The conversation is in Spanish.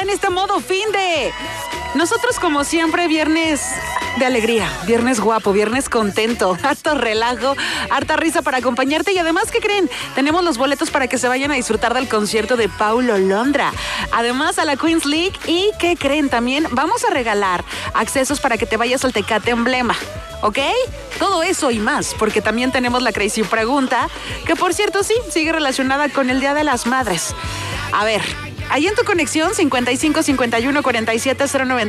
en este modo fin de... Nosotros, como siempre, viernes de alegría, viernes guapo, viernes contento, harto relajo, harta risa para acompañarte. Y además, ¿qué creen? Tenemos los boletos para que se vayan a disfrutar del concierto de Paulo Londra. Además, a la Queens League. ¿Y qué creen? También vamos a regalar accesos para que te vayas al Tecate Emblema. ¿Ok? Todo eso y más, porque también tenemos la Crazy Pregunta, que por cierto, sí, sigue relacionada con el Día de las Madres. A ver, ahí en tu conexión, 55 51 47 090.